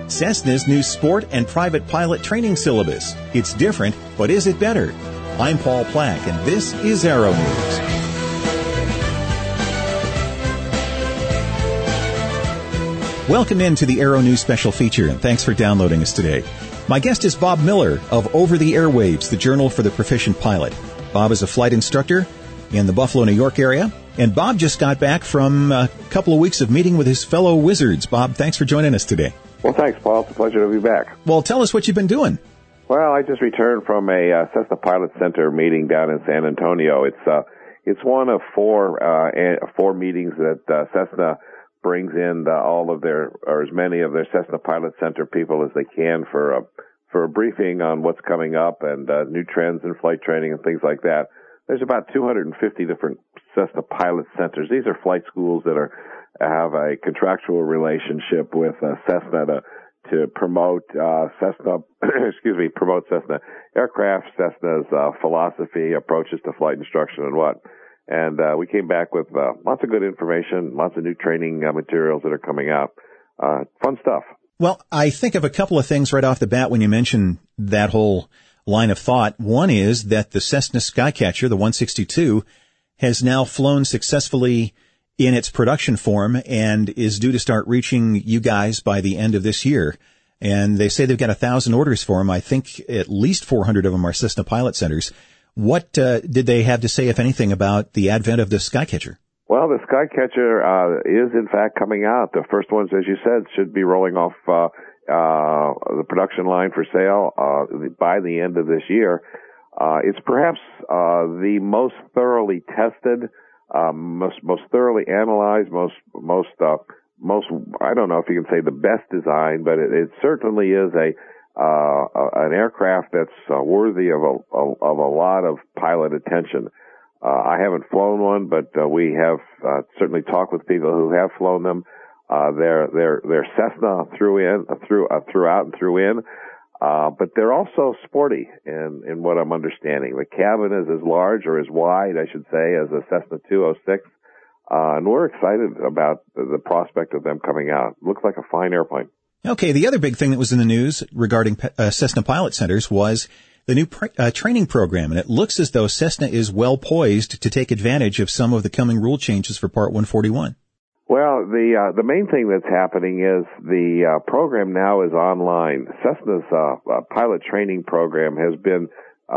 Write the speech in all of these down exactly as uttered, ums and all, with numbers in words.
Cessna's new sport and private pilot training syllabus. It's different, but is it better? I'm Paul Plack, and this is Aero News. Welcome into the Aero News special feature, and thanks for downloading us today. My guest is Bob Miller of Over the Airwaves, the Journal for the Proficient Pilot. Bob is a flight instructor in the Buffalo, New York area, and Bob just got back from a couple of weeks of meeting with his fellow wizards. Bob, thanks for joining us today. Well, thanks, Paul. It's a pleasure to be back. Well, tell us what you've been doing. Well, I just returned from a uh, Cessna Pilot Center meeting down in San Antonio. It's uh, it's one of four uh, four meetings that uh, Cessna brings in uh, all of their, or as many of their Cessna Pilot Center people as they can for a for a briefing on what's coming up and uh, new trends in flight training and things like that. There's about two hundred fifty different Cessna Pilot Centers. These are flight schools that are have a contractual relationship with uh, Cessna to to promote uh, Cessna, excuse me, promote Cessna aircraft, Cessna's uh, philosophy, approaches to flight instruction, and what. And uh, we came back with uh, lots of good information, lots of new training uh, materials that are coming out. Uh, fun stuff. Well, I think of a couple of things right off the bat when you mention that whole line of thought. One is that the Cessna Skycatcher, the one sixty-two, has now flown successfully in its production form and is due to start reaching you guys by the end of this year. And they say they've got a thousand orders for them. I think at least four hundred of them are Cessna Pilot Centers. What uh, did they have to say, if anything, about the advent of the Skycatcher? Well, the Skycatcher uh, is, in fact, coming out. The first ones, as you said, should be rolling off uh, uh, the production line for sale uh, by the end of this year. Uh, it's perhaps uh, the most thoroughly tested, um, most most thoroughly analyzed, most most uh, most. I don't know if you can say the best design, but it, it certainly is a uh, an aircraft that's uh, worthy of a of a lot of pilot attention. Uh, I haven't flown one, but uh, we have uh, certainly talked with people who have flown them. Uh, they're they're they're Cessna through in uh, through uh, throughout and through in, uh, but they're also sporty in in what I'm understanding. The cabin is as large or as wide, I should say, as a Cessna two oh six, uh, and we're excited about the, the prospect of them coming out. Looks like a fine airplane. Okay, the other big thing that was in the news regarding uh, Cessna Pilot Centers was the new pr- uh, training program, and it looks as though Cessna is well poised to take advantage of some of the coming rule changes for Part one forty-one. Well, the uh, the main thing that's happening is the uh, program now is online. Cessna's uh, uh, pilot training program has been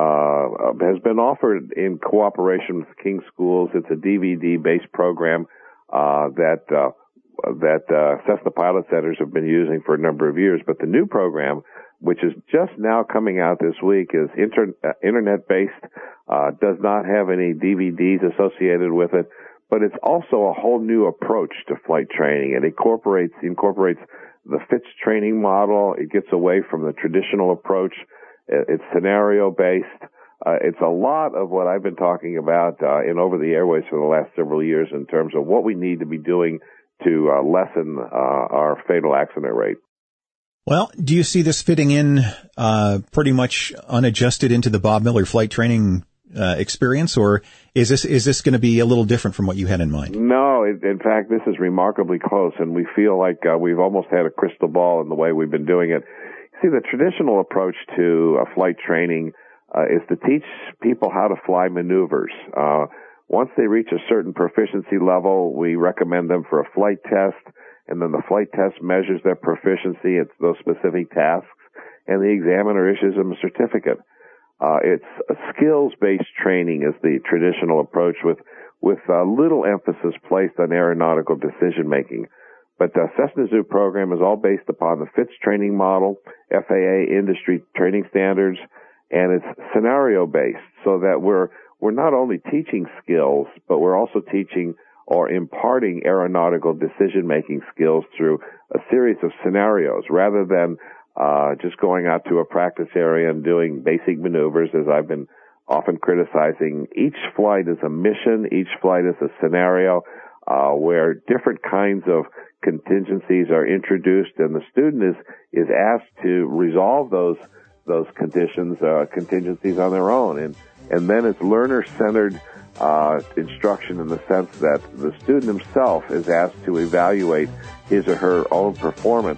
uh, has been offered in cooperation with King Schools. It's a D V D-based program uh, that uh, that uh, Cessna Pilot Centers have been using for a number of years. But the new program, which is just now coming out this week, is inter- uh, internet-based, uh, does not have any D V Ds associated with it, but it's also a whole new approach to flight training. It incorporates incorporates the FITS training model. It gets away from the traditional approach. It's scenario-based. Uh, it's a lot of what I've been talking about uh, in Over the Airwaves for the last several years in terms of what we need to be doing to uh, lessen uh, our fatal accident rate. Well, do you see this fitting in uh pretty much unadjusted into the Bob Miller flight training uh, experience, or is this is this going to be a little different from what you had in mind? No, it, in fact, this is remarkably close, and we feel like uh, we've almost had a crystal ball in the way we've been doing it. See, the traditional approach to uh, flight training uh, is to teach people how to fly maneuvers. Uh, once they reach a certain proficiency level, we recommend them for a flight test. And then the flight test measures their proficiency at those specific tasks, and the examiner issues them a certificate. Uh, it's a skills-based training is the traditional approach with with uh, little emphasis placed on aeronautical decision-making. But uh, Cessna's new program is all based upon the FITS training model, F A A industry training standards, and it's scenario-based, so that we're we're not only teaching skills, but we're also teaching or imparting aeronautical decision-making skills through a series of scenarios rather than uh, just going out to a practice area and doing basic maneuvers, as I've been often criticizing. Each flight is a mission. Each flight is a scenario uh, where different kinds of contingencies are introduced, and the student is, is asked to resolve those those conditions, uh, contingencies on their own. And, and then it's learner-centered Uh, instruction in the sense that the student himself is asked to evaluate his or her own performance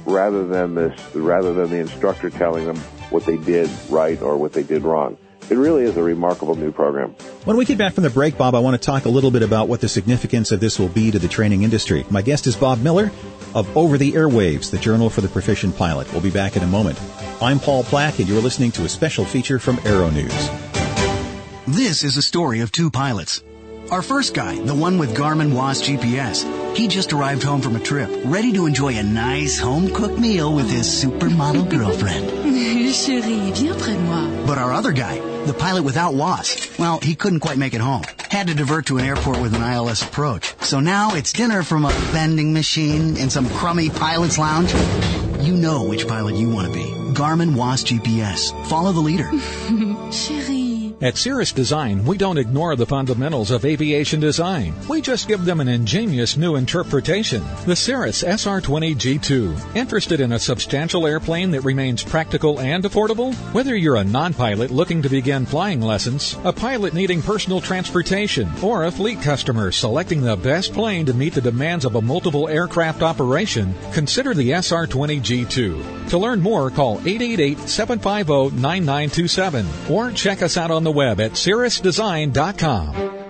rather than this, rather than the instructor telling them what they did right or what they did wrong. It really is a remarkable new program. When we get back from the break, Bob, I want to talk a little bit about what the significance of this will be to the training industry. My guest is Bob Miller of Over the Airwaves, the Journal for the Proficient Pilot. We'll be back in a moment. I'm Paul Plack, and you're listening to a special feature from Aero News. This is a story of two pilots. Our first guy, the one with Garmin W A S G P S, he just arrived home from a trip, ready to enjoy a nice home-cooked meal with his supermodel girlfriend. Chérie, viens près de moi. But our other guy, the pilot without W A S, well, he couldn't quite make it home. Had to divert to an airport with an I L S approach. So now it's dinner from a vending machine in some crummy pilot's lounge. You know which pilot you want to be. Garmin W A S G P S. Follow the leader. Chérie. At Cirrus Design, we don't ignore the fundamentals of aviation design. We just give them an ingenious new interpretation. The Cirrus S R twenty G two. Interested in a substantial airplane that remains practical and affordable? Whether you're a non-pilot looking to begin flying lessons, a pilot needing personal transportation, or a fleet customer selecting the best plane to meet the demands of a multiple aircraft operation, consider the S R twenty G two. To learn more, call eight eight eight, seven five zero, nine nine two seven or check us out on the web at cirrus design dot com.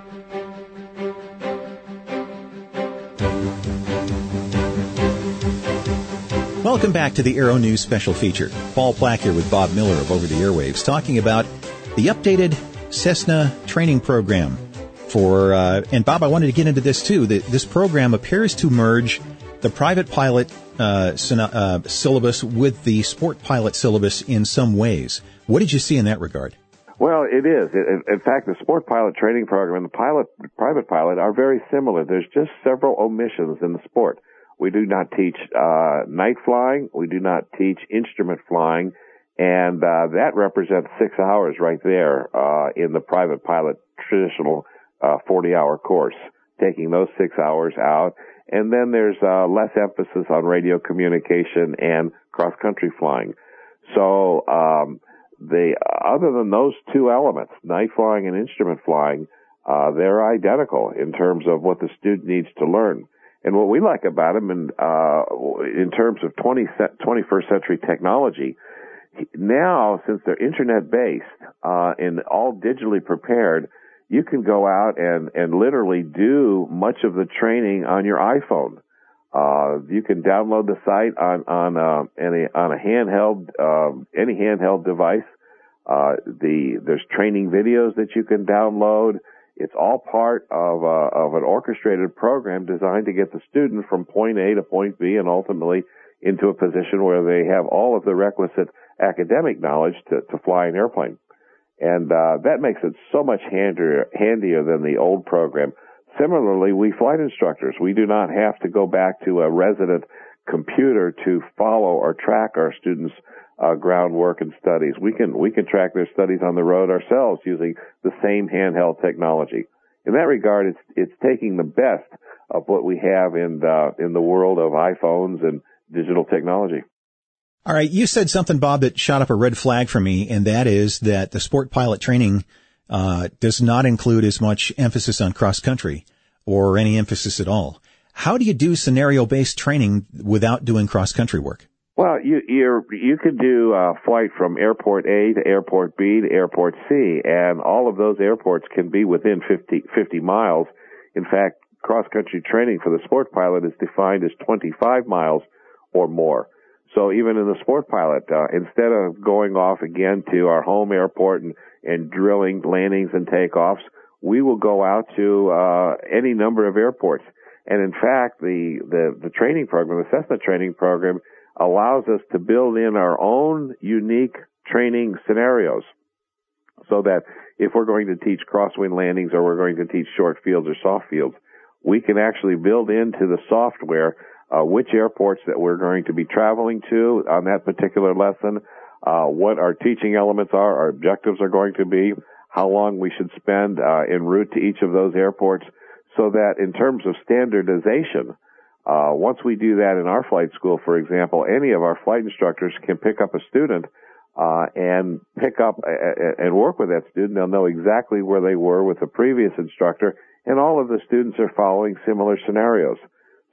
Welcome back to the Aero News special feature. Paul Plack here with Bob Miller of Over the Airwaves, talking about the updated Cessna training program. For uh, and Bob, I wanted to get into this too. That this program appears to merge the private pilot uh, uh, syllabus with the sport pilot syllabus in some ways. What did you see in that regard? Well, it is. In, in fact, the sport pilot training program and the pilot, private pilot are very similar. There's just several omissions in the sport. We do not teach uh, night flying. We do not teach instrument flying. And uh, that represents six hours right there uh, in the private pilot traditional uh, forty-hour course, taking those six hours out. And then there's uh, less emphasis on radio communication and cross-country flying. So um, the other than those two elements, night flying and instrument flying, uh, they're identical in terms of what the student needs to learn. And what we like about them, in, uh, in terms of twenty-first century technology, now, since they're internet-based uh, and all digitally prepared, you can go out and, and literally do much of the training on your iPhone. Uh, you can download the site on on uh, any on a handheld um, any handheld device. Uh, the there's training videos that you can download. It's all part of uh, of an orchestrated program designed to get the student from point A to point B and ultimately into a position where they have all of the requisite academic knowledge to, to fly an airplane. And uh, that makes it so much handier, handier than the old program. Similarly, we flight instructors, we do not have to go back to a resident computer to follow or track our students' uh, groundwork and studies. We can we can track their studies on the road ourselves using the same handheld technology. In that regard, it's it's taking the best of what we have in the, in the world of iPhones and digital technology. All right, you said something, Bob, that shot up a red flag for me, and that is that the sport pilot training uh does not include as much emphasis on cross-country or any emphasis at all. How do you do scenario-based training without doing cross-country work? Well, you you're, you could do a flight from airport A to airport B to airport C, and all of those airports can be within fifty, fifty miles. In fact, cross-country training for the sport pilot is defined as twenty-five miles or more. So even in the sport pilot, uh, instead of going off again to our home airport and, and drilling landings and takeoffs, we will go out to uh, any number of airports. And in fact, the, the, the training program, the Cessna training program, allows us to build in our own unique training scenarios so that if we're going to teach crosswind landings or we're going to teach short fields or soft fields, we can actually build into the software Uh, which airports that we're going to be traveling to on that particular lesson, uh, what our teaching elements are, our objectives are going to be, how long we should spend uh, en route to each of those airports, so that in terms of standardization, uh, once we do that in our flight school, for example, any of our flight instructors can pick up a student uh, and pick up uh, and work with that student. They'll know exactly where they were with the previous instructor, and all of the students are following similar scenarios.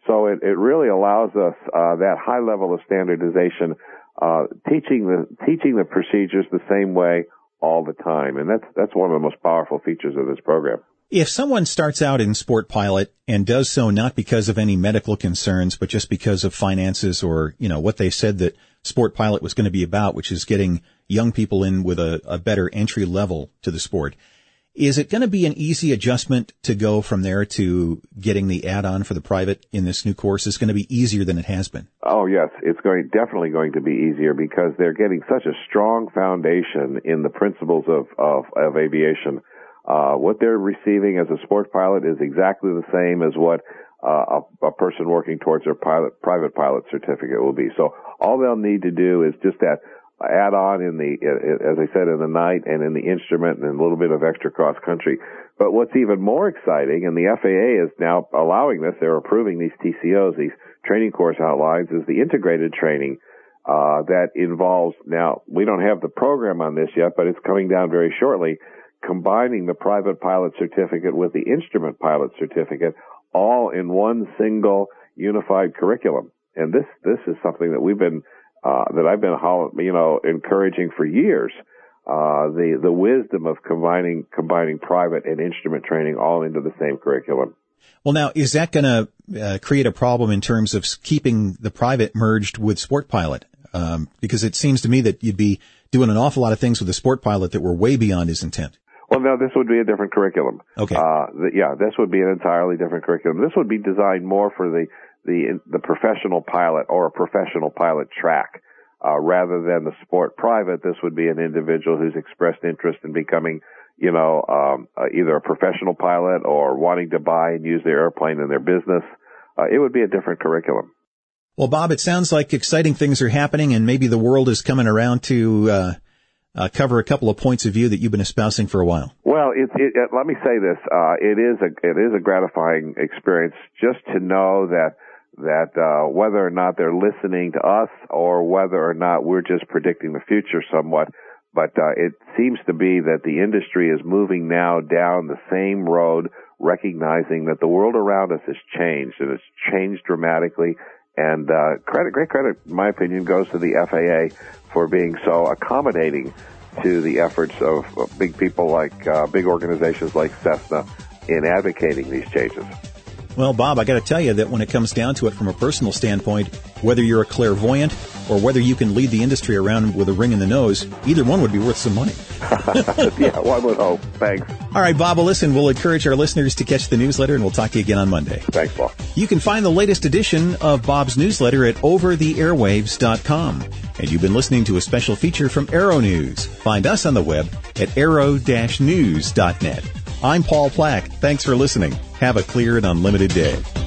So it, it really allows us uh, that high level of standardization, uh, teaching the teaching the procedures the same way all the time, and that's that's one of the most powerful features of this program. If someone starts out in Sport Pilot and does so not because of any medical concerns, but just because of finances or, you know, what they said that Sport Pilot was going to be about, which is getting young people in with a, a better entry level to the sport, is it going to be an easy adjustment to go from there to getting the add-on for the private in this new course? Is going to be easier than it has been? Oh, yes. It's going definitely going to be easier because they're getting such a strong foundation in the principles of, of, of aviation. Uh, what they're receiving as a sport pilot is exactly the same as what uh, a, a person working towards their pilot, private pilot certificate will be. So all they'll need to do is just that add on in the, as I said, in the night and in the instrument and a little bit of extra cross country. But what's even more exciting, and the F A A is now allowing this, they're approving these T C Os, these training course outlines, is the integrated training uh, that involves, now we don't have the program on this yet, but it's coming down very shortly, combining the private pilot certificate with the instrument pilot certificate all in one single unified curriculum. And this, this is something that we've been, uh, that I've been, you know, encouraging for years. Uh, the, the wisdom of combining, combining private and instrument training all into the same curriculum. Well, now, is that going to uh, create a problem in terms of keeping the private merged with Sport Pilot? Um, because it seems to me that you'd be doing an awful lot of things with the Sport Pilot that were way beyond his intent. Well, no, this would be a different curriculum. Okay. Uh, the, yeah, this would be an entirely different curriculum. This would be designed more for the, the, the professional pilot or a professional pilot track, uh, rather than the sport private. This would be an individual who's expressed interest in becoming, you know, um, uh, either a professional pilot or wanting to buy and use their airplane in their business. Uh, it would be a different curriculum. Well, Bob, it sounds like exciting things are happening and maybe the world is coming around to, uh, Uh, cover a couple of points of view that you've been espousing for a while. Well, it, it, it, let me say this: uh, it is a it is a gratifying experience just to know that that uh, whether or not they're listening to us or whether or not we're just predicting the future somewhat, but uh, it seems to be that the industry is moving now down the same road, recognizing that the world around us has changed and it's changed dramatically. And uh, credit, great credit, in my opinion, goes to the F A A for being so accommodating to the efforts of, of big people like uh, big organizations like Cessna in advocating these changes. Well, Bob, I got to tell you that when it comes down to it from a personal standpoint, whether you're a clairvoyant or whether you can lead the industry around with a ring in the nose, either one would be worth some money. Yeah, one would hope. Thanks. All right, Bob, well, listen, we'll encourage our listeners to catch the newsletter, and we'll talk to you again on Monday. Thanks, Paul. You can find the latest edition of Bob's newsletter at over the airwaves dot com. And you've been listening to a special feature from Aero News. Find us on the web at aero dash news dot net. I'm Paul Plack. Thanks for listening. Have a clear and unlimited day.